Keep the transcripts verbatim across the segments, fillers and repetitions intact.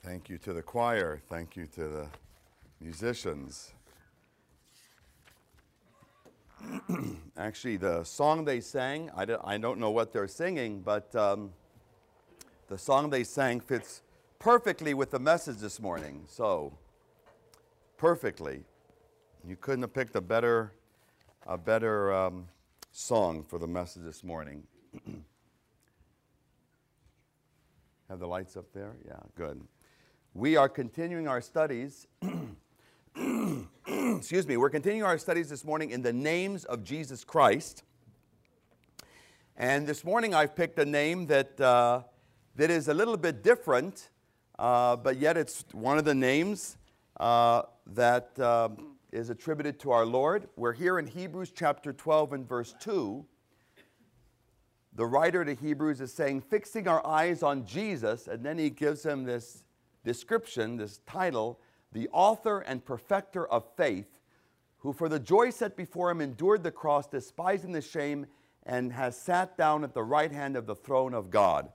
Thank you to the choir. Thank you to the musicians. Actually, the song they sang, I don't, I don't know what they're singing, but um, the song they sang fits perfectly with the message this morning. So, perfectly. You couldn't have picked a better, a better um, song for the message this morning. Have the lights up there? Yeah, good. We are continuing our studies. Excuse me. We're continuing our studies this morning in the names of Jesus Christ. And this morning I've picked a name that uh, that is a little bit different, uh, but yet it's one of the names uh, that uh, is attributed to our Lord. We're here in Hebrews chapter twelve and verse two. The writer to Hebrews is saying, fixing our eyes on Jesus, and then he gives him this description, this title, the author and perfecter of faith, who for the joy set before him endured the cross, despising the shame, and has sat down at the right hand of the throne of God.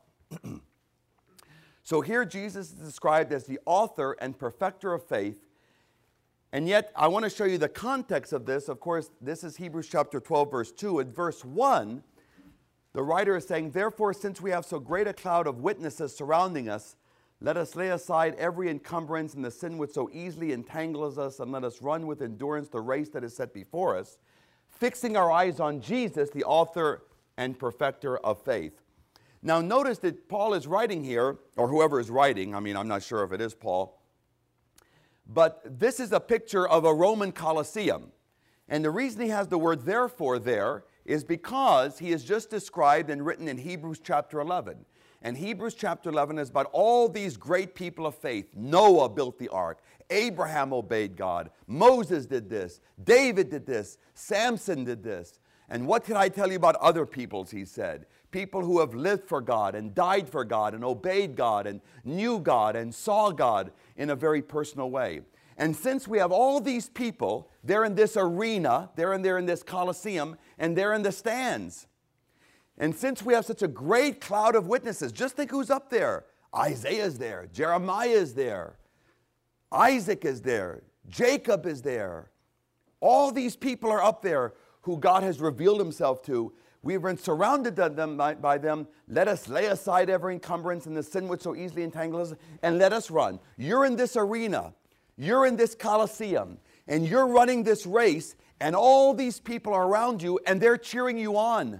So here Jesus is described as the author and perfecter of faith, and yet I want to show you the context of this. Of course, this is Hebrews chapter twelve, verse two. In verse one, the writer is saying, therefore, since we have so great a cloud of witnesses surrounding us, let us lay aside every encumbrance and the sin which so easily entangles us, and let us run with endurance the race that is set before us, fixing our eyes on Jesus, the author and perfecter of faith. Now notice that Paul is writing here, or whoever is writing, I mean, I'm not sure if it is Paul, but this is a picture of a Roman Colosseum. And the reason he has the word therefore there is because he is just described and written in Hebrews chapter eleven. And Hebrews chapter eleven is about all these great people of faith. Noah built the ark. Abraham obeyed God. Moses did this. David did this. Samson did this. And what can I tell you about other peoples, he said? People who have lived for God and died for God and obeyed God and knew God and saw God in a very personal way. And since we have all these people, they're in this arena, they're in, they're in this Colosseum, and they're in the stands. And since we have such a great cloud of witnesses, just think who's up there. Isaiah is there. Jeremiah is there. Isaac is there. Jacob is there. All these people are up there who God has revealed himself to. We've been surrounded them by, by them. Let us lay aside every encumbrance and the sin which so easily entangles us, and let us run. You're in this arena. You're in this Colosseum. And you're running this race, and all these people are around you, and they're cheering you on.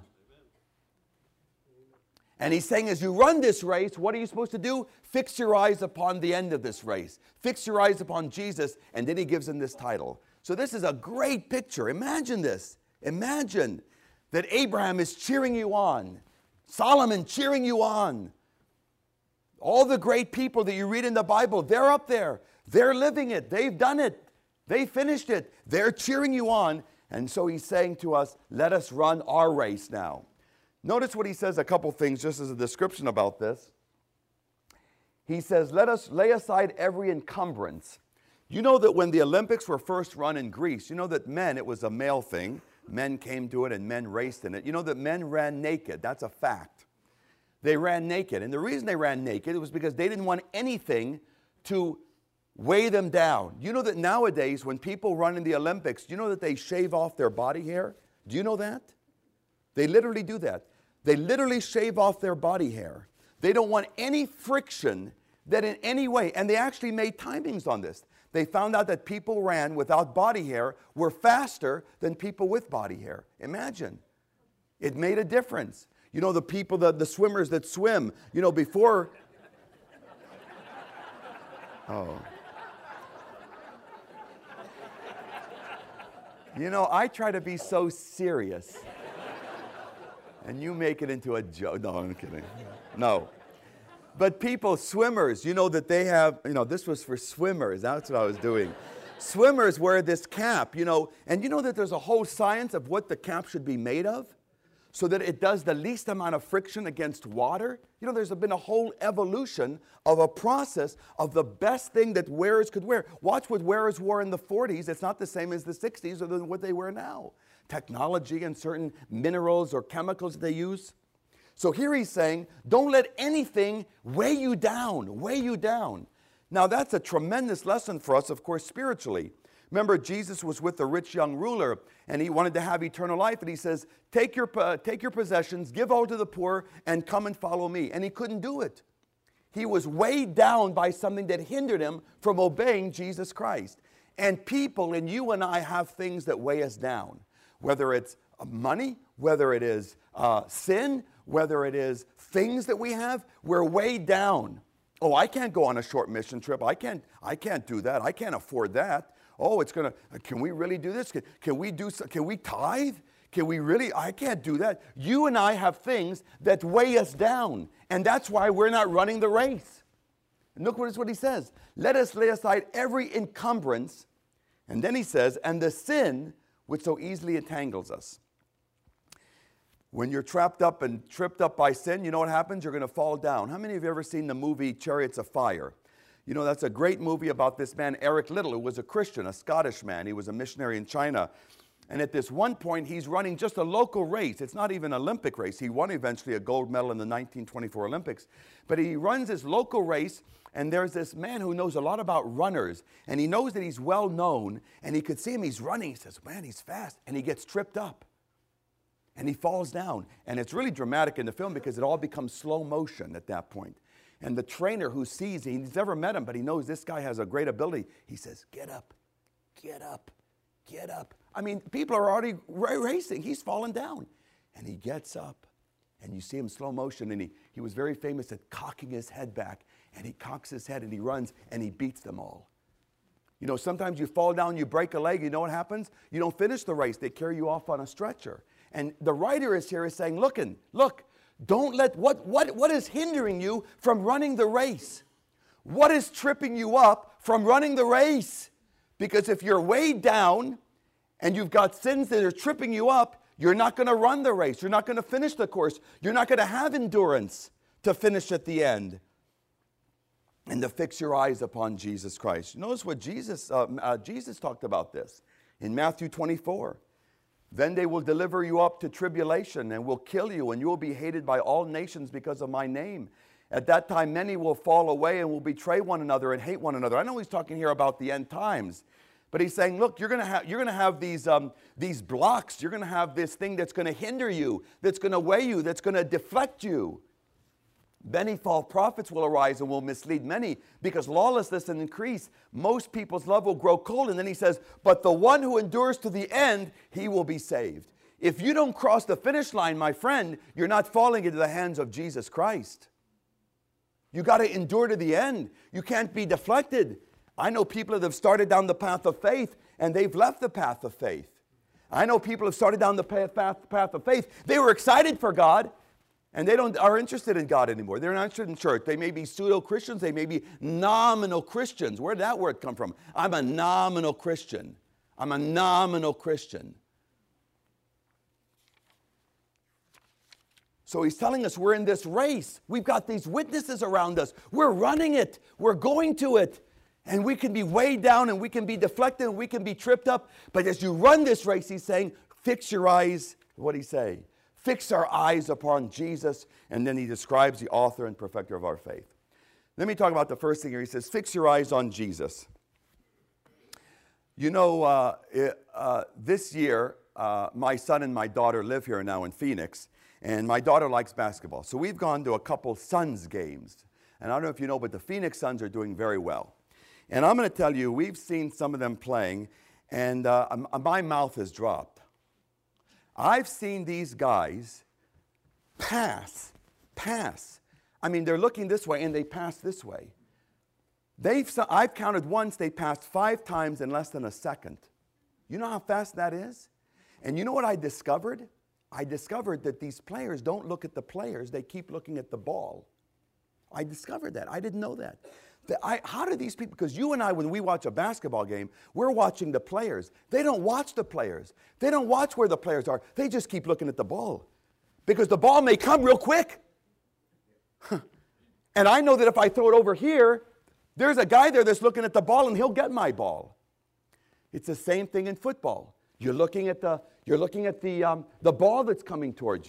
And he's saying, as you run this race, what are you supposed to do? Fix your eyes upon the end of this race. Fix your eyes upon Jesus. And then he gives him this title. So this is a great picture. Imagine this. Imagine that Abraham is cheering you on. Solomon cheering you on. All the great people that you read in the Bible, they're up there. They're living it. They've done it. They finished it. They're cheering you on. And so he's saying to us, let us run our race now. Notice what he says, a couple things just as a description about this. He says, let us lay aside every encumbrance. You know that when the Olympics were first run in Greece, you know that men, it was a male thing. Men came to it and men raced in it. You know that men ran naked. That's a fact. They ran naked. And the reason they ran naked, it was because they didn't want anything to weigh them down. You know that nowadays when people run in the Olympics, you know that they shave off their body hair? Do you know that? They literally do that. They literally shave off their body hair. They don't want any friction that in any way, and they actually made timings on this. They found out that people ran without body hair were faster than people with body hair. Imagine. It made a difference. You know, the people, the, the swimmers that swim, you know, before... Oh. You know, I try to be so serious. And you make it into a joke. No, I'm kidding. No. But people, swimmers, you know that they have, you know, this was for swimmers. That's what I was doing. Swimmers wear this cap, you know, and you know that there's a whole science of what the cap should be made of so that it does the least amount of friction against water. You know, there's been a whole evolution of a process of the best thing that wearers could wear. Watch what wearers wore in the forties. It's not the same as the sixties or than what they wear now. Technology and certain minerals or chemicals they use. So here he's saying, don't let anything weigh you down, weigh you down. Now, that's a tremendous lesson for us, of course, spiritually. Remember, Jesus was with the rich young ruler, and he wanted to have eternal life. And he says, take your, uh, take your possessions, give all to the poor, and come and follow me. And he couldn't do it. He was weighed down by something that hindered him from obeying Jesus Christ. And people, and you and I, have things that weigh us down. Whether it's money, whether it is uh, sin, whether it is things that we have, we're weighed down. Oh, I can't go on a short mission trip. I can't, I can't do that. I can't afford that. Oh, it's going to, can we really do this? Can, can we do, can we tithe? Can we really, I can't do that. You and I have things that weigh us down. And that's why we're not running the race. And look what he says. Let us lay aside every encumbrance. And then he says, and the sin which so easily entangles us. When you're trapped up and tripped up by sin, you know what happens? You're going to fall down. How many of you have ever seen the movie Chariots of Fire? You know, that's a great movie about this man, Eric Liddell, who was a Christian, a Scottish man. He was a missionary in China. And at this one point, he's running just a local race. It's not even an Olympic race. He won eventually a gold medal in the nineteen twenty-four Olympics. But he runs this local race, and there's this man who knows a lot about runners. And he knows that he's well known, and he could see him. He's running. He says, man, he's fast. And he gets tripped up. And he falls down. And it's really dramatic in the film because it all becomes slow motion at that point. And the trainer who sees, he's never met him, but he knows this guy has a great ability. He says, get up, get up, get up. I mean, people are already racing. He's fallen down. And he gets up. And you see him slow motion. And he, he was very famous at cocking his head back. And he cocks his head and he runs and he beats them all. You know, sometimes you fall down, you break a leg. You know what happens? You don't finish the race. They carry you off on a stretcher. And the writer is here is saying, lookin, look, don't let, what, what, what is hindering you from running the race? What is tripping you up from running the race? Because if you're weighed down and you've got sins that are tripping you up, you're not going to run the race. You're not going to finish the course. You're not going to have endurance to finish at the end. And to fix your eyes upon Jesus Christ. Notice what Jesus, uh, uh, Jesus talked about this in Matthew twenty-four. Then they will deliver you up to tribulation and will kill you, and you will be hated by all nations because of my name. At that time, many will fall away and will betray one another and hate one another. I know he's talking here about the end times, but he's saying, look, you're going to have, you're going to have these, um, these blocks. You're going to have this thing that's going to hinder you, that's going to weigh you, that's going to deflect you. Many false prophets will arise and will mislead many because lawlessness will increase. Most people's love will grow cold. And then he says, but the one who endures to the end, he will be saved. If you don't cross the finish line, my friend, you're not falling into the hands of Jesus Christ. You got to endure to the end. You can't be deflected. I know people that have started down the path of faith and they've left the path of faith. I know people have started down the path, path, path of faith. They were excited for God. And they don't are interested in God anymore. They're not interested in church. They may be pseudo-Christians. They may be nominal Christians. Where did that word come from? I'm a nominal Christian. I'm a nominal Christian. So he's telling us we're in this race. We've got these witnesses around us. We're running it. We're going to it. And we can be weighed down and we can be deflected and we can be tripped up. But as you run this race, he's saying, fix your eyes. What did he say? Fix our eyes upon Jesus, and then he describes the author and perfecter of our faith. Let me talk about the first thing here. He says, fix your eyes on Jesus. You know, uh, uh, this year, uh, my son and my daughter live here now in Phoenix, and my daughter likes basketball. So we've gone to a couple Suns games. And I don't know if you know, but the Phoenix Suns are doing very well. And I'm going to tell you, we've seen some of them playing, and uh, my mouth has dropped. I've seen these guys pass, pass. I mean, they're looking this way and they pass this way. They've, I've counted once, they passed five times in less than a second. You know how fast that is? And you know what I discovered? I discovered that these players don't look at the players, they keep looking at the ball. I discovered that. I didn't know that. The, I, how do these people, because you and I, when we watch a basketball game, we're watching the players. They don't watch the players. They don't watch where the players are. They just keep looking at the ball because the ball may come real quick. And I know that if I throw it over here, there's a guy there that's looking at the ball and he'll get my ball. It's the same thing in football. You're looking at the, you're looking at the, um, the ball that's coming towards you.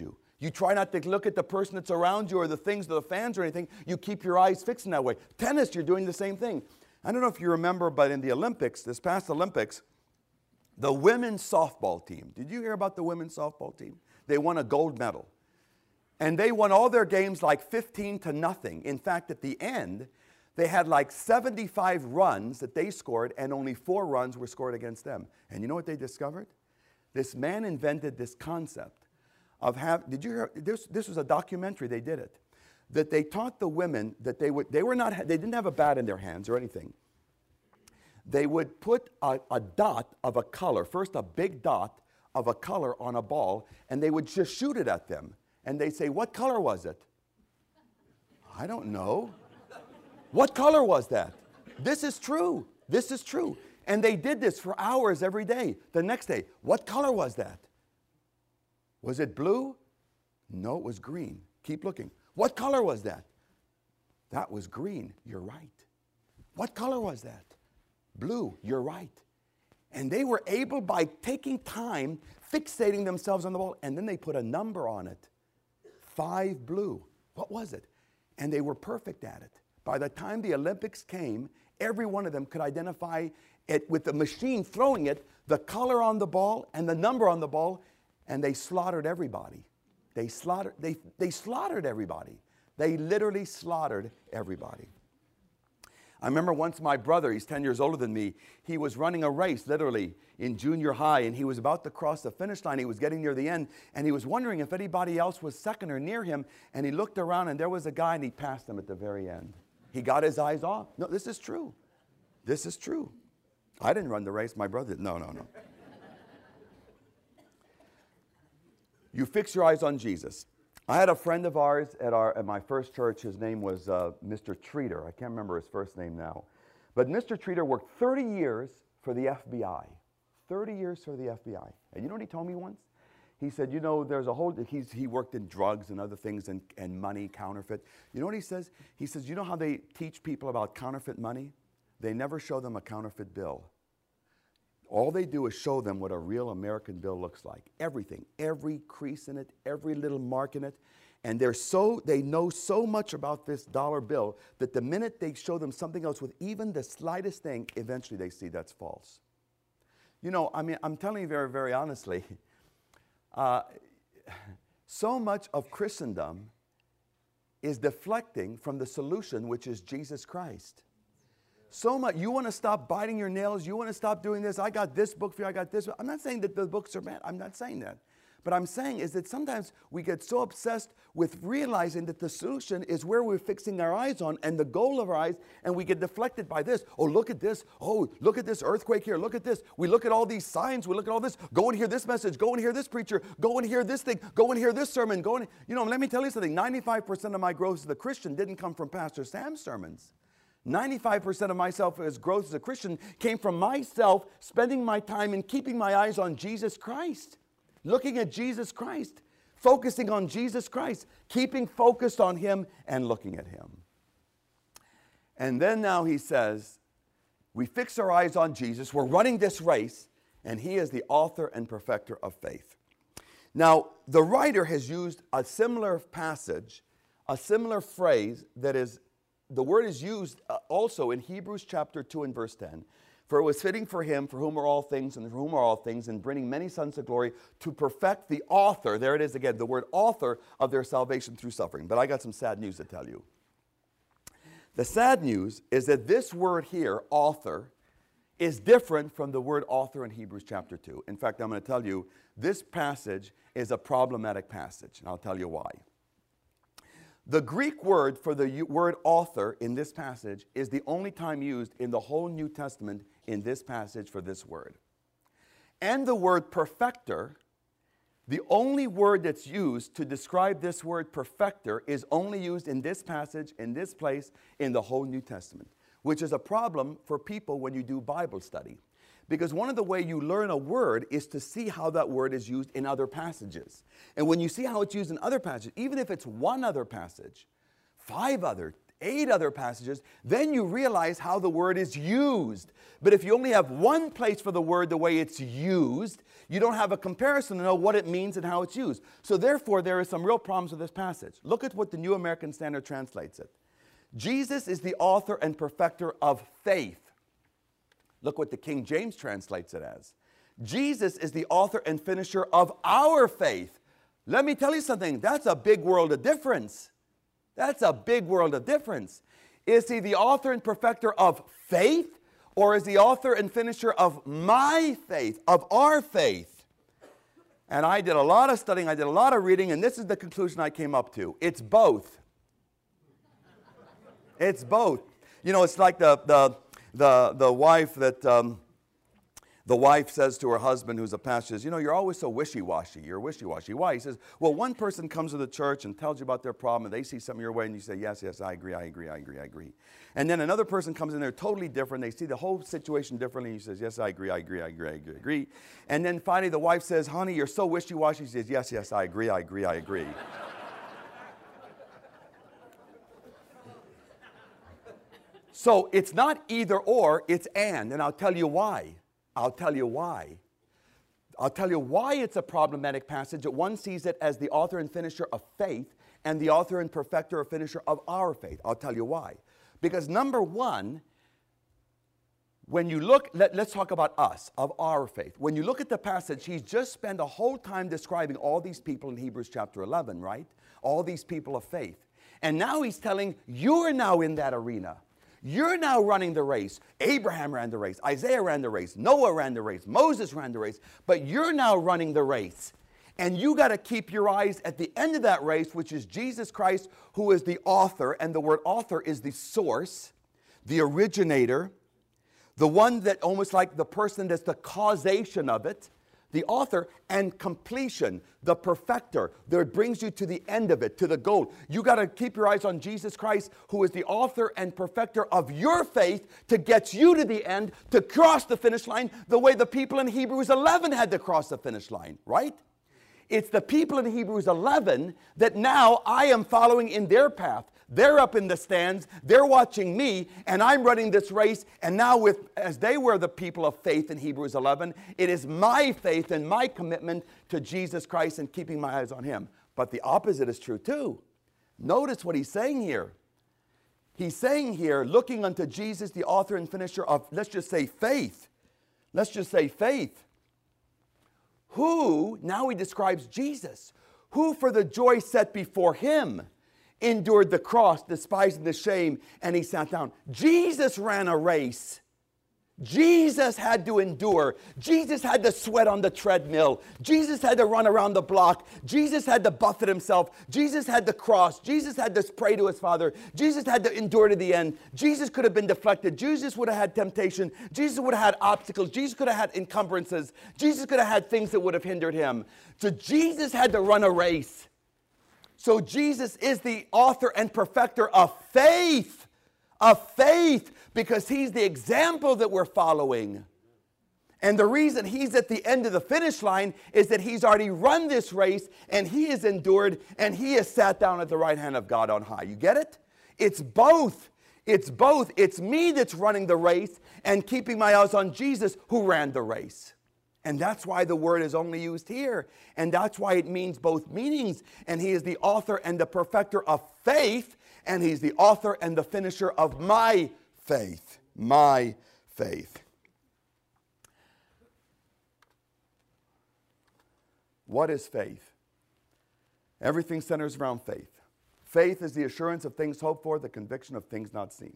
You try not to look at the person that's around you or the things or the fans or anything. You keep your eyes fixed in that way. Tennis, you're doing the same thing. I don't know if you remember, but in the Olympics, this past Olympics, the women's softball team. Did you hear about the women's softball team? They won a gold medal. And they won all their games like fifteen to nothing. In fact, at the end, they had like seventy-five runs that they scored, and only four runs were scored against them. And you know what they discovered? This man invented this concept of have, did you hear, this, this was a documentary, they did it, that they taught the women that they would, they were not, they didn't have a bat in their hands or anything. They would put a, a dot of a color, first a big dot of a color on a ball, and they would just shoot it at them. And they'd say, what color was it? I don't know. What color was that? This is true. This is true. And they did this for hours every day. The next day, what color was that? Was it blue? No, it was green. Keep looking. What color was that? That was green. You're right. What color was that? Blue. You're right. And they were able, by taking time, fixating themselves on the ball, and then they put a number on it. Five blue. What was it? And they were perfect at it. By the time the Olympics came, every one of them could identify it with the machine throwing it, the color on the ball and the number on the ball, and they slaughtered everybody. They slaughtered, they, they slaughtered everybody. They literally slaughtered everybody. I remember once my brother, he's ten years older than me, he was running a race literally in junior high, and he was about to cross the finish line. He was getting near the end, and he was wondering if anybody else was second or near him, and he looked around, and there was a guy, and he passed him at the very end. He got his eyes off. No, this is true. This is true. I didn't run the race. My brother did. No, no, no. You fix your eyes on Jesus. I had a friend of ours at, our, at my first church. His name was uh, Mister Treater. I can't remember his first name now. But Mister Treater worked thirty years for the F B I. thirty years for the F B I. And you know what he told me once? He said, you know, there's a whole, he's, he worked in drugs and other things and, and money, counterfeit. You know what he says? He says, you know how they teach people about counterfeit money? They never show them a counterfeit bill. All they do is show them what a real American bill looks like. Everything, every crease in it, every little mark in it. And they're so, they know so much about this dollar bill that the minute they show them something else with even the slightest thing, eventually they see that's false. You know, I mean, I'm telling you very, very honestly, uh, so much of Christendom is deflecting from the solution, which is Jesus Christ. So much. You want to stop biting your nails. You want to stop doing this. I got this book for you. I got this. I'm not saying that the books are bad. I'm not saying that. But I'm saying is that sometimes we get so obsessed with realizing that the solution is where we're fixing our eyes on and the goal of our eyes, and we get deflected by this. Oh, look at this. Oh, look at this earthquake here. Look at this. We look at all these signs. We look at all this. Go and hear this message. Go and hear this preacher. Go and hear this thing. Go and hear this sermon. Go and, you know, let me tell you something. ninety-five percent of my growth as a Christian didn't come from Pastor Sam's sermons. ninety-five percent of myself as growth as a Christian came from myself spending my time and keeping my eyes on Jesus Christ. Looking at Jesus Christ. Focusing on Jesus Christ. Keeping focused on Him and looking at Him. And then now he says, we fix our eyes on Jesus. We're running this race, and He is the author and perfecter of faith. Now, the writer has used a similar passage, a similar phrase that is, the word is used also in Hebrews chapter two and verse ten. For it was fitting for Him, for whom are all things, and for whom are all things, and bringing many sons to glory, to perfect the author, there it is again, the word author of their salvation through suffering. But I got some sad news to tell you. The sad news is that this word here, author, is different from the word author in Hebrews chapter two. In fact, I'm going to tell you, this passage is a problematic passage, and I'll tell you why. The Greek word for the word author in this passage is the only time used in the whole New Testament in this passage for this word. And the word perfecter, the only word that's used to describe this word perfecter is only used in this passage, in this place, in the whole New Testament, which is a problem for people when you do Bible study. Because one of the ways you learn a word is to see how that word is used in other passages. And when you see how it's used in other passages, even if it's one other passage, five other, eight other passages, then you realize how the word is used. But if you only have one place for the word the way it's used, You don't have a comparison to know what it means and how it's used. So therefore, there are some real problems with this passage. Look at what the New American Standard translates it. Jesus is the author and perfecter of faith. Look what the King James translates it as. Jesus is the author and finisher of our faith. Let me tell you something. That's a big world of difference. That's a big world of difference. Is he the author and perfecter of faith? Or is the author and finisher of my faith, of our faith? And I did a lot of studying. I did a lot of reading. And this is the conclusion I came up to. It's both. It's both. You know, it's like the, the, the, the wife that... Um, The wife says to her husband, who's a pastor, says, you know, you're always so wishy-washy. You're wishy-washy. Why? He says, well, one person comes to the church and tells you about their problem, and they see something your way, and you say, yes, yes, I agree, I agree, I agree, I agree. And then another person comes in there totally different. They see the whole situation differently, and he says, yes, I agree, I agree, I agree, I agree, I agree. And then finally the wife says, honey, you're so wishy-washy. She says, yes, yes, I agree, I agree, I agree. So it's not either or, it's and, and I'll tell you why. I'll tell you why. I'll tell you why it's a problematic passage. One sees it as the author and finisher of faith and the author and perfecter or finisher of our faith. I'll tell you why. Because number one, when you look, let, let's talk about us, of our faith. When you look at the passage, he's just spent a whole time describing all these people in Hebrews chapter eleven, right? All these people of faith. And now he's telling, you're now in that arena. You're now running the race. Abraham ran the race. Isaiah ran the race. Noah ran the race. Moses ran the race. But you're now running the race. And you got to keep your eyes at the end of that race, which is Jesus Christ, who is the author. And the word author is the source, the originator, the one that almost like the person that's the causation of it. The author and completion, the perfecter, that brings you to the end of it, to the goal. You got to keep your eyes on Jesus Christ, who is the author and perfecter of your faith to get you to the end, to cross the finish line, the way the people in Hebrews eleven had to cross the finish line, right? It's the people in Hebrews eleven that now I am following in their path. They're up in the stands, they're watching me, and I'm running this race. And now with, as they were the people of faith in Hebrews eleven, it is my faith and my commitment to Jesus Christ and keeping my eyes on him. But the opposite is true too. Notice what he's saying here. He's saying here, looking unto Jesus, the author and finisher of, let's just say faith. Let's just say faith. Who, now he describes Jesus, who for the joy set before him, endured the cross, despising the shame, and he sat down. Jesus ran a race. Jesus had to endure. Jesus had to sweat on the treadmill. Jesus had to run around the block. Jesus had to buffet himself. Jesus had to cross. Jesus had to pray to his Father. Jesus had to endure to the end. Jesus could have been deflected. Jesus would have had temptation. Jesus would have had obstacles. Jesus could have had encumbrances. Jesus could have had things that would have hindered him. So Jesus had to run a race. So Jesus is the author and perfecter of faith, of faith, because he's the example that we're following. And the reason he's at the end of the finish line is that he's already run this race and he has endured and he has sat down at the right hand of God on high. You get it? It's both. It's both. It's me that's running the race and keeping my eyes on Jesus who ran the race. And that's why the word is only used here. And that's why it means both meanings. And he is the author and the perfecter of faith. And he's the author and the finisher of my faith. My faith. What is faith? Everything centers around faith. Faith is the assurance of things hoped for, the conviction of things not seen.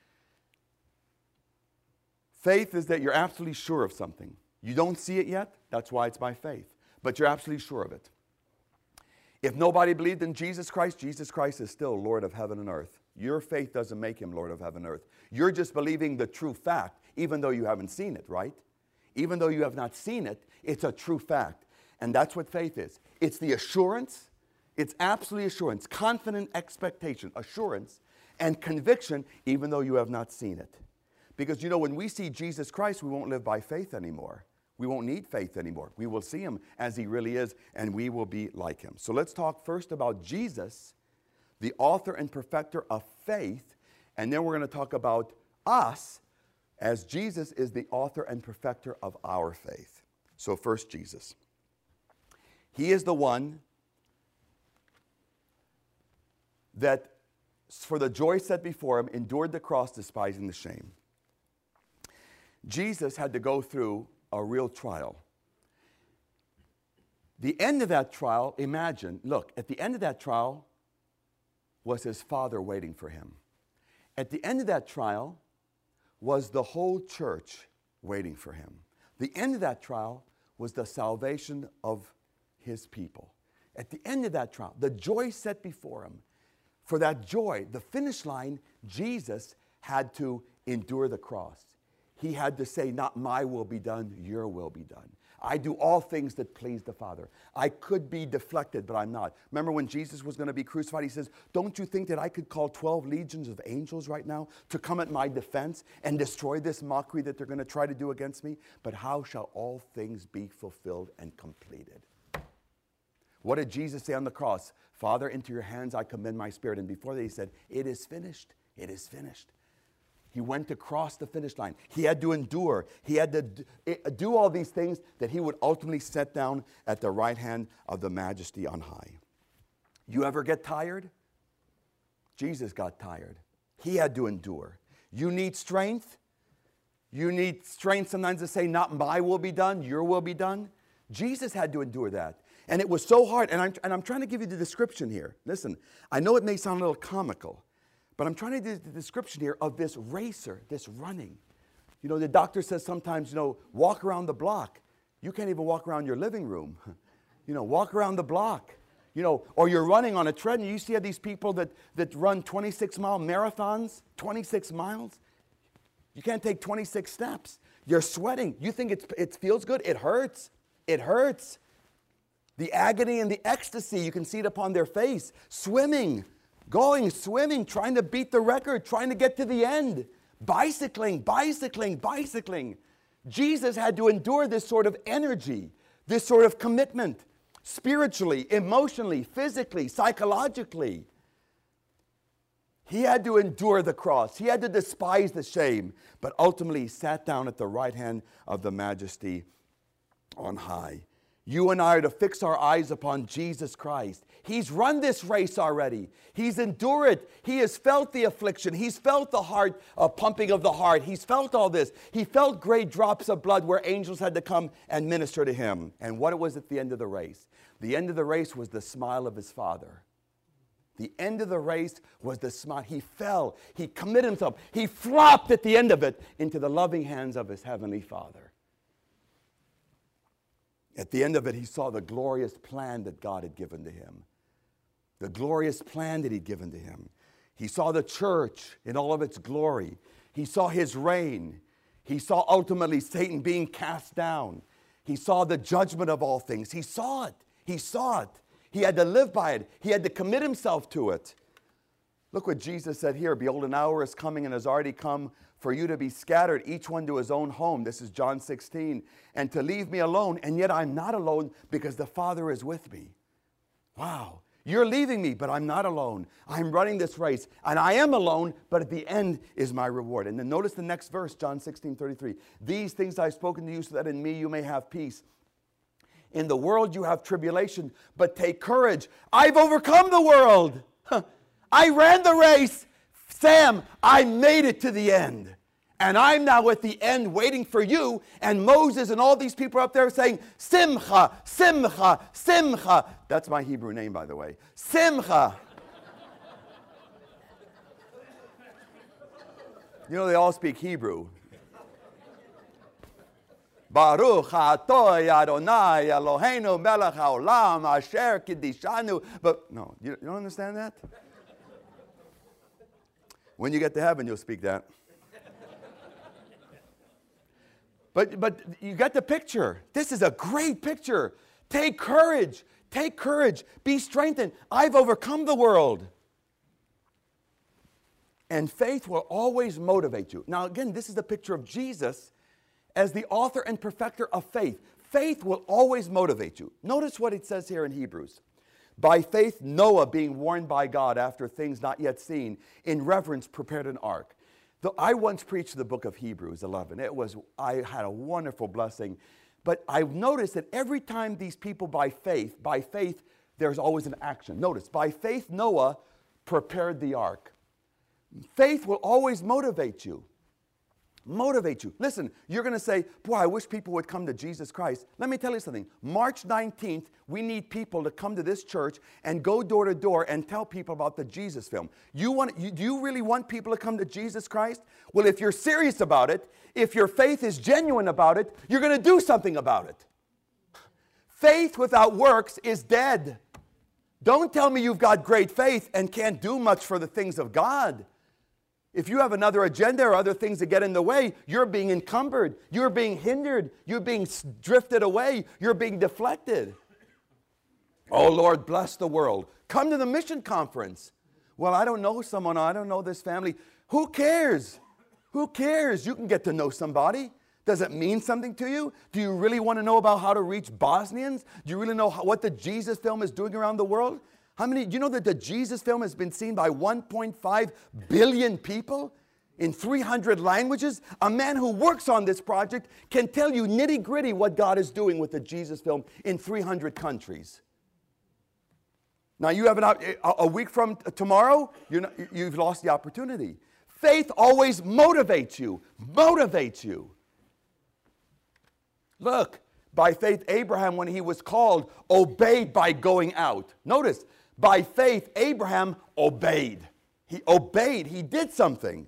Faith is that you're absolutely sure of something. You don't see it yet, that's why it's by faith. But you're absolutely sure of it. If nobody believed in Jesus Christ, Jesus Christ is still Lord of heaven and earth. Your faith doesn't make him Lord of heaven and earth. You're just believing the true fact, even though you haven't seen it, right? Even though you have not seen it, it's a true fact. And that's what faith is. It's the assurance, it's absolute assurance, confident expectation, assurance, and conviction, even though you have not seen it. Because, you know, when we see Jesus Christ, we won't live by faith anymore. We won't need faith anymore. We will see him as he really is, and we will be like him. So let's talk first about Jesus, the author and perfecter of faith, and then we're going to talk about us, as Jesus is the author and perfecter of our faith. So first, Jesus. He is the one that, for the joy set before him, endured the cross, despising the shame. Jesus had to go through a real trial. The end of that trial, imagine, look, at the end of that trial was his Father waiting for him. At the end of that trial was the whole church waiting for him. The end of that trial was the salvation of his people. At the end of that trial, the joy set before him, for that joy, the finish line, Jesus had to endure the cross. He had to say, not my will be done, your will be done. I do all things that please the Father. I could be deflected, but I'm not. Remember when Jesus was going to be crucified, he says, don't you think that I could call twelve legions of angels right now to come at my defense and destroy this mockery that they're going to try to do against me? But how shall all things be fulfilled and completed? What did Jesus say on the cross? Father, into your hands I commend my spirit. And before that he said, it is finished. It is finished. He went to cross the finish line. He had to endure. He had to do all these things that he would ultimately set down at the right hand of the Majesty on high. You ever get tired? Jesus got tired. He had to endure. You need strength? You need strength sometimes to say, not my will be done, your will be done. Jesus had to endure that. And it was so hard. And I'm, and I'm trying to give you the description here. Listen, I know it may sound a little comical, but I'm trying to do the description here of this racer, this running. You know, the doctor says sometimes, you know, walk around the block. You can't even walk around your living room. You know, walk around the block. You know, or you're running on a treadmill. You see these people that, that run twenty-six mile marathons, twenty-six miles. You can't take twenty-six steps. You're sweating. You think it's, it feels good? It hurts. It hurts. The agony and the ecstasy, you can see it upon their face. Swimming. Going, swimming, trying to beat the record, trying to get to the end. Bicycling, bicycling, bicycling. Jesus had to endure this sort of energy, this sort of commitment, spiritually, emotionally, physically, psychologically. He had to endure the cross. He had to despise the shame, but ultimately sat down at the right hand of the Majesty on high. You and I are to fix our eyes upon Jesus Christ. He's run this race already. He's endured. He has felt the affliction. He's felt the heart, uh, pumping of the heart. He's felt all this. He felt great drops of blood where angels had to come and minister to him. And what it was at the end of the race? The end of the race was the smile of his Father. The end of the race was the smile. He fell. He committed himself. He flopped at the end of it into the loving hands of his heavenly Father. At the end of it, he saw the glorious plan that God had given to him. The glorious plan that he'd given to him. He saw the church in all of its glory. He saw his reign. He saw ultimately Satan being cast down. He saw the judgment of all things. He saw it. He saw it. He had to live by it. He had to commit himself to it. Look what Jesus said here. Behold, an hour is coming and has already come for you to be scattered, each one to his own home. This is John sixteen. And to leave me alone, and yet I'm not alone because the Father is with me. Wow. You're leaving me, but I'm not alone. I'm running this race, and I am alone, but at the end is my reward. And then notice the next verse, John sixteen thirty-three. These things I've spoken to you so that in me you may have peace. In the world you have tribulation, but take courage. I've overcome the world. I ran the race. Sam, I made it to the end. And I'm now at the end waiting for you. And Moses and all these people are up there saying, Simcha, Simcha, Simcha. That's my Hebrew name, by the way. Simcha. You know, they all speak Hebrew. Baruch atoi Adonai Eloheinu melech haolam asher kidishanu. But no, you, you don't understand that? When you get to heaven, you'll speak that. But, but you got the picture. This is a great picture. Take courage. Take courage. Be strengthened. I've overcome the world. And faith will always motivate you. Now, again, this is the picture of Jesus as the author and perfecter of faith. Faith will always motivate you. Notice what it says here in Hebrews. By faith, Noah, being warned by God after things not yet seen, in reverence prepared an ark. The, I once preached the book of Hebrews eleven. It was, I had a wonderful blessing. But I've noticed that every time these people by faith, by faith, there's always an action. Notice, by faith, Noah prepared the ark. Faith will always motivate you. Motivate you. Listen, you're going to say, boy, I wish people would come to Jesus Christ. Let me tell you something. March nineteenth, we need people to come to this church and go door to door and tell people about the Jesus film. You want, you, do you really want people to come to Jesus Christ? Well, if you're serious about it, if your faith is genuine about it, you're going to do something about it. Faith without works is dead. Don't tell me you've got great faith and can't do much for the things of God. If you have another agenda or other things that get in the way, you're being encumbered. You're being hindered. You're being drifted away. You're being deflected. Oh, Lord, bless the world. Come to the mission conference. Well, I don't know someone. I don't know this family. Who cares? Who cares? You can get to know somebody. Does it mean something to you? Do you really want to know about how to reach Bosnians? Do you really know how, what the Jesus film is doing around the world? How many, do you know that the Jesus film has been seen by one point five billion people in three hundred languages? A man who works on this project can tell you nitty gritty what God is doing with the Jesus film in three hundred countries. Now you have an, a, a week from tomorrow, you're not, you've lost the opportunity. Faith always motivates you, motivates you. Look, by faith, Abraham, when he was called, obeyed by going out. Notice, by faith, Abraham obeyed. He obeyed. He did something.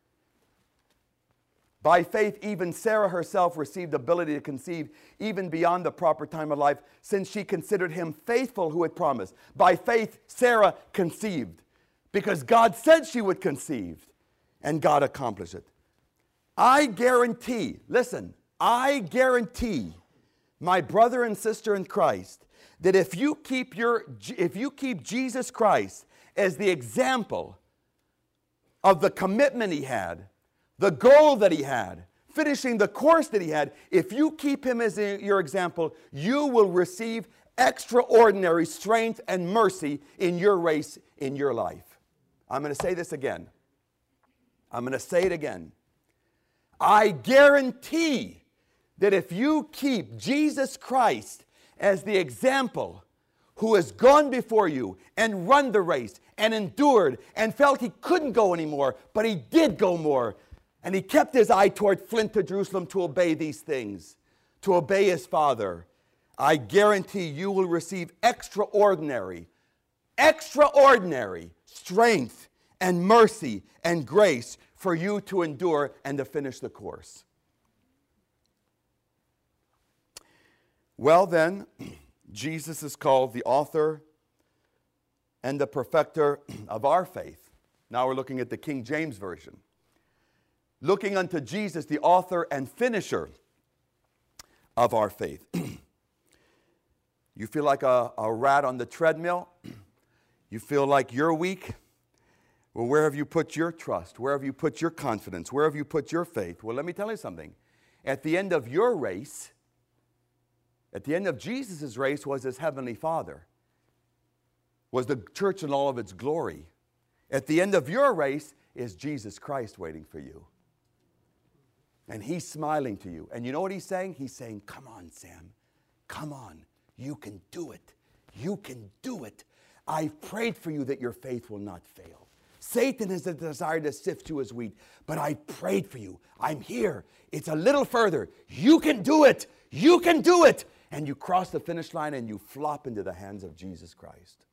By faith, even Sarah herself received ability to conceive even beyond the proper time of life, since she considered him faithful who had promised. By faith, Sarah conceived, because God said she would conceive, and God accomplished it. I guarantee, listen, I guarantee, my brother and sister in Christ, that if you keep your, if you keep Jesus Christ as the example of the commitment he had, the goal that he had, finishing the course that he had, if you keep him as a, your example, you will receive extraordinary strength and mercy in your race, in your life. I'm going to say this again. I'm going to say it again. I guarantee that if you keep Jesus Christ as the example who has gone before you and run the race and endured and felt he couldn't go anymore, but he did go more. And he kept his eye toward Flint to Jerusalem to obey these things, to obey his Father. I guarantee you will receive extraordinary, extraordinary strength and mercy and grace for you to endure and to finish the course. Well then, Jesus is called the author and the perfecter of our faith. Now we're looking at the King James Version. Looking unto Jesus, the author and finisher of our faith. You feel like a, a rat on the treadmill? You feel like you're weak? Well, where have you put your trust? Where have you put your confidence? Where have you put your faith? Well, let me tell you something. At the end of your race, at the end of Jesus' race was his heavenly Father, was the church in all of its glory. At the end of your race is Jesus Christ waiting for you. And he's smiling to you. And you know what he's saying? He's saying, come on, Sam. Come on. You can do it. You can do it. I've prayed for you that your faith will not fail. Satan has a desire to sift you as wheat, but I prayed for you. I'm here. It's a little further. You can do it. You can do it. And you cross the finish line and you flop into the hands of Jesus Christ.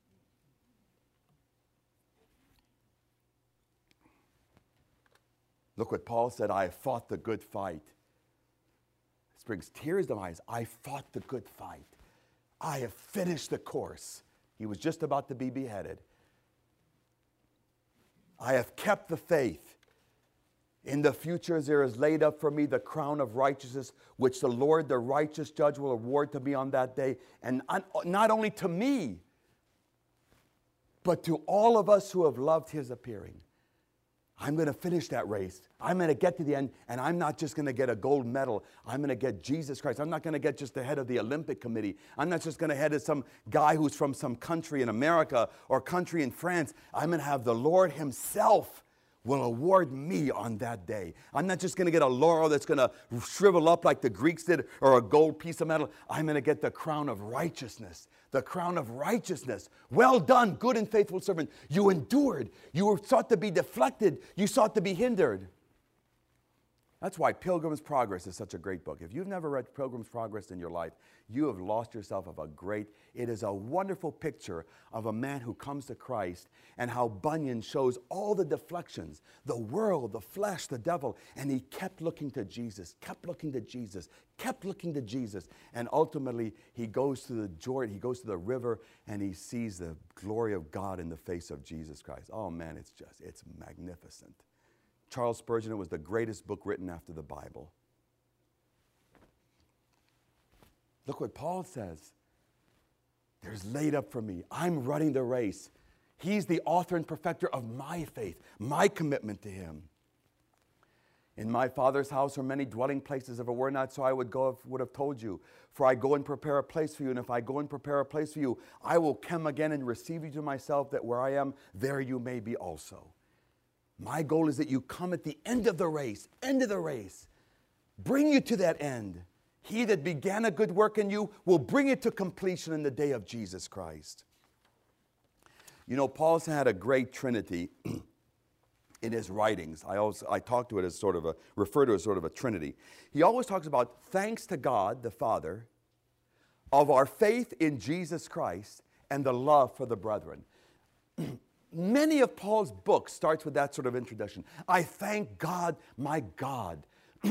Look what Paul said, I have fought the good fight. This brings tears to my eyes. I fought the good fight. I have finished the course. He was just about to be beheaded. I have kept the faith. In the future there is laid up for me the crown of righteousness, which the Lord, the righteous judge, will award to me on that day. And not only to me, but to all of us who have loved his appearing. I'm going to finish that race. I'm going to get to the end, and I'm not just going to get a gold medal. I'm going to get Jesus Christ. I'm not going to get just the head of the Olympic Committee. I'm not just going to head as some guy who's from some country in America or country in France. I'm going to have the Lord himself will award me on that day. I'm not just going to get a laurel that's going to shrivel up like the Greeks did, or a gold piece of metal. I'm going to get the crown of righteousness. The crown of righteousness. Well done, good and faithful servant. You endured. You were sought to be deflected. You sought to be hindered. That's why Pilgrim's Progress is such a great book. If you've never read Pilgrim's Progress in your life, you have lost yourself of a great, it is a wonderful picture of a man who comes to Christ and how Bunyan shows all the deflections, the world, the flesh, the devil, and he kept looking to Jesus, kept looking to Jesus, kept looking to Jesus, and ultimately he goes to the Jordan, he goes to the river, and he sees the glory of God in the face of Jesus Christ. Oh man, it's just, it's magnificent. Charles Spurgeon, it was the greatest book written after the Bible. Look what Paul says. There's laid up for me. I'm running the race. He's the author and perfecter of my faith, my commitment to him. In my Father's house are many dwelling places. If it were not so, I would go, would have told you. For I go and prepare a place for you. And if I go and prepare a place for you, I will come again and receive you to myself, that where I am, there you may be also. My goal is that you come at the end of the race, end of the race. Bring you to that end. He that began a good work in you will bring it to completion in the day of Jesus Christ. You know, Paul's had a great trinity in his writings. I always, I talk to it as sort of a, refer to it as sort of a trinity. He always talks about thanks to God, the Father, of our faith in Jesus Christ and the love for the brethren. Many of Paul's books starts with that sort of introduction. I thank God, my God,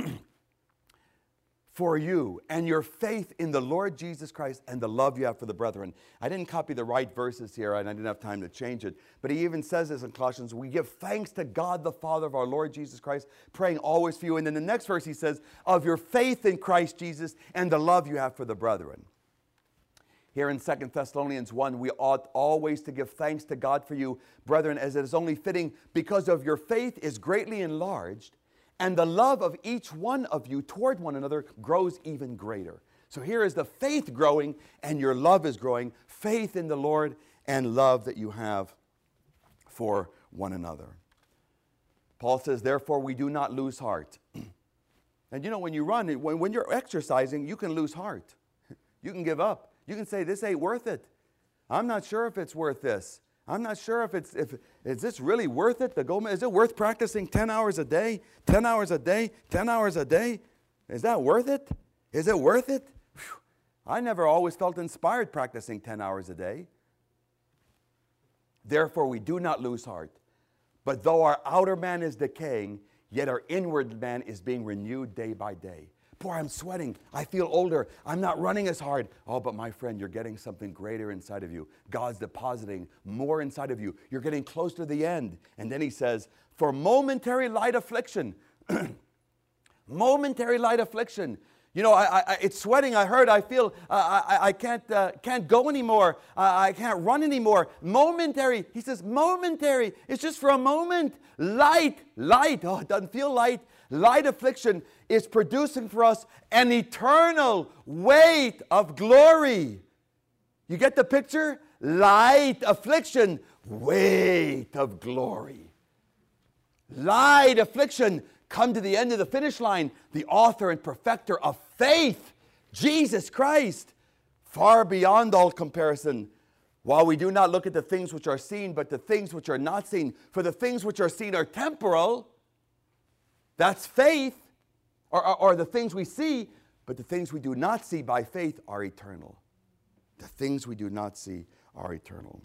for you and your faith in the Lord Jesus Christ and the love you have for the brethren. I didn't copy the right verses here, and I didn't have time to change it. But he even says this in Colossians, we give thanks to God the Father of our Lord Jesus Christ, praying always for you. And then the next verse he says, of your faith in Christ Jesus and the love you have for the brethren. Here in Second Thessalonians one, we ought always to give thanks to God for you, brethren, as it is only fitting, because of your faith is greatly enlarged, and the love of each one of you toward one another grows even greater. So here is the faith growing, and your love is growing, faith in the Lord and love that you have for one another. Paul says, therefore we do not lose heart. And you know, when you run, when, when you're exercising, you can lose heart. You can give up. You can say, this ain't worth it. I'm not sure if it's worth this. I'm not sure if it's, if, is this really worth it? To go, is it worth practicing ten hours a day? ten hours a day? ten hours a day? Is that worth it? Is it worth it? Whew. I never always felt inspired practicing ten hours a day. Therefore, we do not lose heart. But though our outer man is decaying, yet our inward man is being renewed day by day. Boy, I'm sweating. I feel older. I'm not running as hard. Oh, but my friend, you're getting something greater inside of you. God's depositing more inside of you. You're getting close to the end. And then he says, for momentary light affliction, momentary light affliction. You know, I, I, it's sweating. I heard. I feel. Uh, I, I can't. Uh, can't go anymore. Uh, I can't run anymore. Momentary. He says, momentary. It's just for a moment. Light, light. Oh, it doesn't feel light. Light affliction is producing for us an eternal weight of glory. You get the picture? Light affliction, weight of glory. Light affliction, come to the end of the finish line, the author and perfecter of faith, Jesus Christ, far beyond all comparison. While we do not look at the things which are seen, but the things which are not seen, for the things which are seen are temporal. That's faith, or, or, or the things we see, but the things we do not see by faith are eternal. The things we do not see are eternal.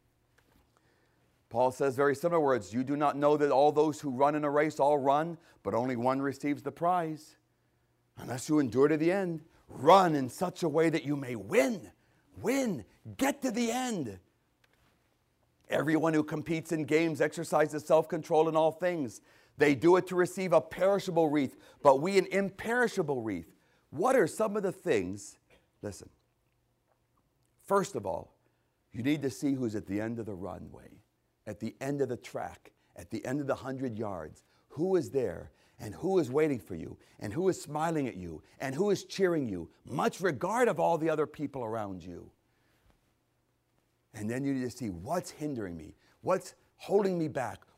Paul says very similar words, you do not know that all those who run in a race all run, but only one receives the prize. Unless you endure to the end, run in such a way that you may win. Win. Get to the end. Everyone who competes in games exercises self-control in all things. They do it to receive a perishable wreath, but we an imperishable wreath. What are some of the things? Listen. First of all, you need to see who's at the end of the runway, at the end of the track, at the end of the hundred yards. Who is there, and who is waiting for you, and who is smiling at you, and who is cheering you, much regard of all the other people around you. And then you need to see what's hindering me, what's holding me back,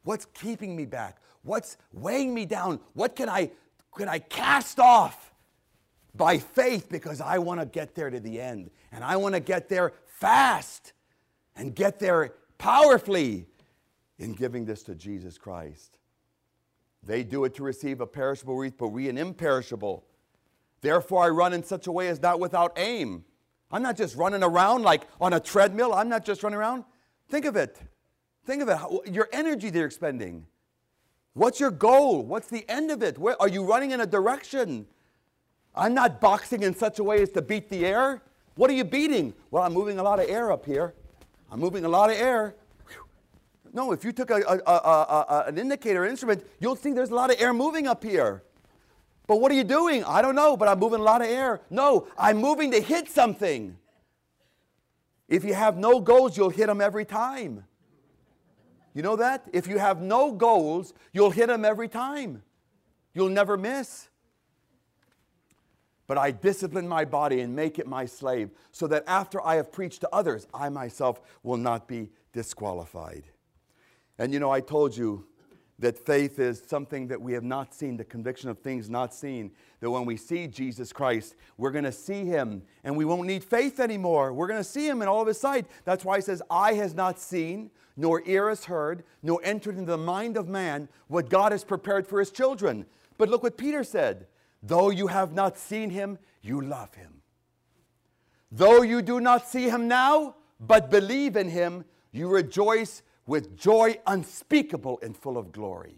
What's keeping me back? What's weighing me down? What can I, can I cast off by faith, because I want to get there to the end. And I want to get there fast and get there powerfully in giving this to Jesus Christ. They do it to receive a perishable wreath, but we an imperishable. Therefore I run in such a way as not without aim. I'm not just running around like on a treadmill. I'm not just running around. Think of it. Think of it. How, your energy they're expending. What's your goal? What's the end of it? Where, are you running in a direction? I'm not boxing in such a way as to beat the air. What are you beating? Well, I'm moving a lot of air up here. I'm moving a lot of air. Whew. No, if you took a, a, a, a, a, an indicator instrument, you'll see there's a lot of air moving up here. But what are you doing? I don't know, but I'm moving a lot of air. No, I'm moving to hit something. If you have no goals, you'll hit them every time. You know that? If you have no goals, you'll hit them every time. You'll never miss. But I discipline my body and make it my slave, so that after I have preached to others, I myself will not be disqualified. And you know, I told you that faith is something that we have not seen, the conviction of things not seen. That when we see Jesus Christ, we're going to see Him, and we won't need faith anymore. We're going to see Him in all of His sight. That's why He says, eye has not seen, nor ear has heard, nor entered into the mind of man what God has prepared for His children. But look what Peter said. Though you have not seen Him, you love Him. Though you do not see Him now, but believe in Him, you rejoice with joy unspeakable and full of glory.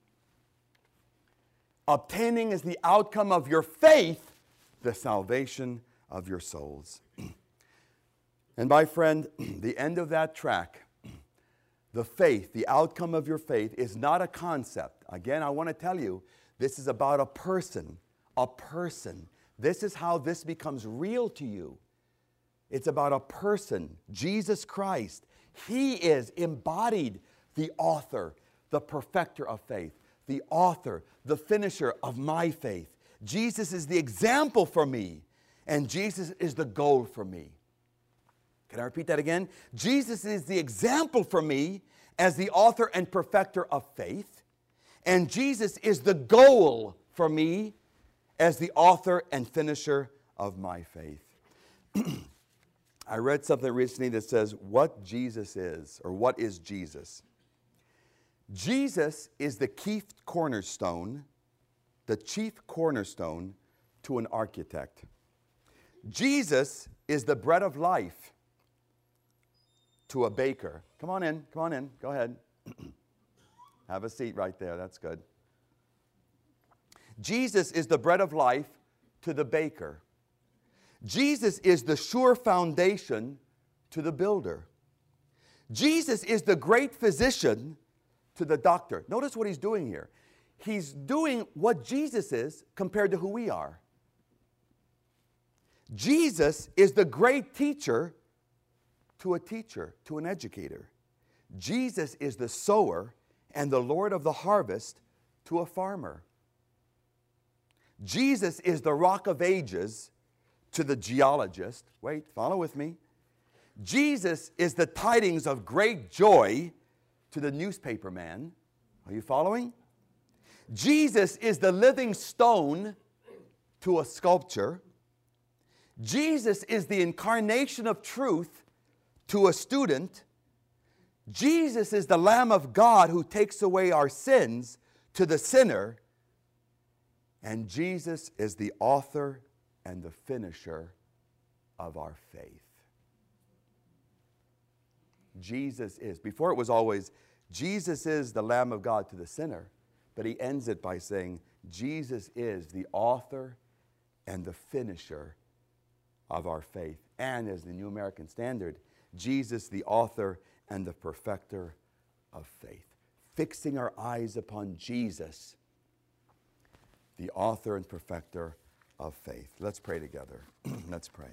Obtaining as the outcome of your faith the salvation of your souls. And my friend, the end of that track, the faith, the outcome of your faith is not a concept. Again, I want to tell you, this is about a person. A person. This is how this becomes real to you. It's about a person, Jesus Christ. He is embodied, the author, the perfecter of faith, the author, the finisher of my faith. Jesus is the example for me, and Jesus is the goal for me. Can I repeat that again? Jesus is the example for me as the author and perfecter of faith, and Jesus is the goal for me as the author and finisher of my faith. I read something recently that says what Jesus is, or what is Jesus. Jesus is the chief cornerstone, the chief cornerstone to an architect. Jesus is the bread of life to a baker. Come on in, come on in, go ahead. Have a seat right there, that's good. Jesus is the bread of life to the baker. Jesus is the sure foundation to the builder. Jesus is the great physician to the doctor. Notice what he's doing here. He's doing what Jesus is compared to who we are. Jesus is the great teacher to a teacher, to an educator. Jesus is the sower and the Lord of the harvest to a farmer. Jesus is the rock of ages to the geologist. Wait, follow with me. Jesus is the tidings of great joy to the newspaper man. Are you following? Jesus is the living stone to a sculpture. Jesus is the incarnation of truth to a student. Jesus is the Lamb of God who takes away our sins to the sinner. And Jesus is the author and the finisher of our faith. Jesus is. Before it was always, Jesus is the Lamb of God to the sinner. But he ends it by saying, Jesus is the author and the finisher of our faith. And as the New American Standard, Jesus the author and the perfecter of faith. Fixing our eyes upon Jesus, the author and perfecter of faith. Let's pray together. Let's pray.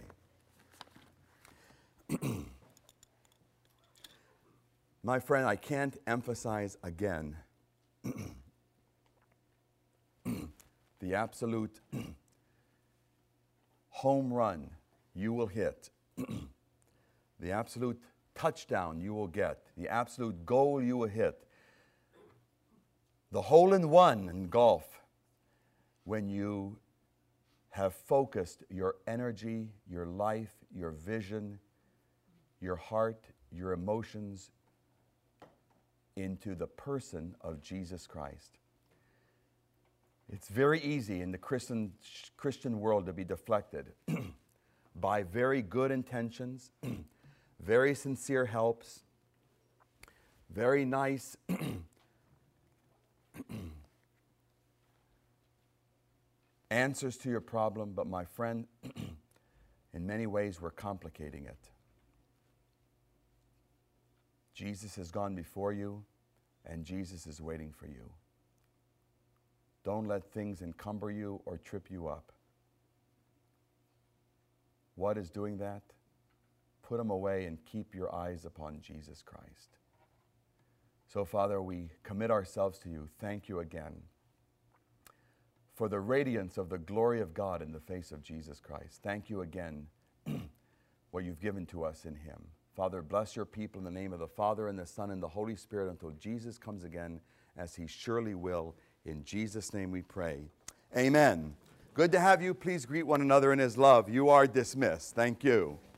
My friend, I can't emphasize again the absolute home run you will hit, the absolute touchdown you will get, the absolute goal you will hit the hole-in-one in golf, when you have focused your energy, your life, your vision, your heart, your emotions into the person of Jesus Christ. It's very easy in the Christian, Christian world to be deflected by very good intentions, very sincere helps, very nice answers to your problem, but my friend, in many ways we're complicating it. Jesus has gone before you, and Jesus is waiting for you. Don't let things encumber you or trip you up. What is doing that? Put them away and keep your eyes upon Jesus Christ. So, Father, we commit ourselves to you. Thank you again for the radiance of the glory of God in the face of Jesus Christ. Thank you again what you've given to us in him. Father, bless your people in the name of the Father and the Son and the Holy Spirit until Jesus comes again, as he surely will. In Jesus' name we pray. Amen. Good to have you. Please greet one another in his love. You are dismissed. Thank you.